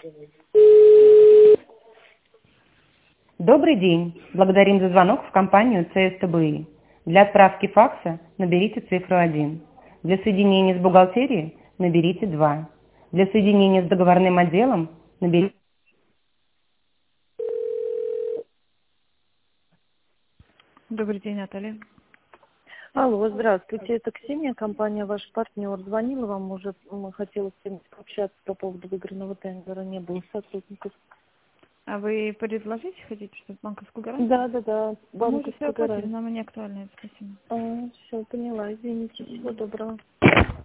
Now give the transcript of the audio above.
Добрый день. Благодарим за звонок в компанию ЦСТБИ. Для отправки факса наберите цифру 1. Для соединения с бухгалтерией наберите 2. Для соединения с договорным отделом наберите... Добрый день, Наталья. Алло, здравствуйте, это Ксения, компания «Ваш партнер». Звонила вам уже, хотела с кем пообщаться по поводу выигранного тендера, не было сотрудников. А вы предложить хотите, что банковскую гарантию? Да, Мы уже все банковская оплатили, гарантия. нам не актуально это, спасибо. Все, поняла, извините, всего доброго.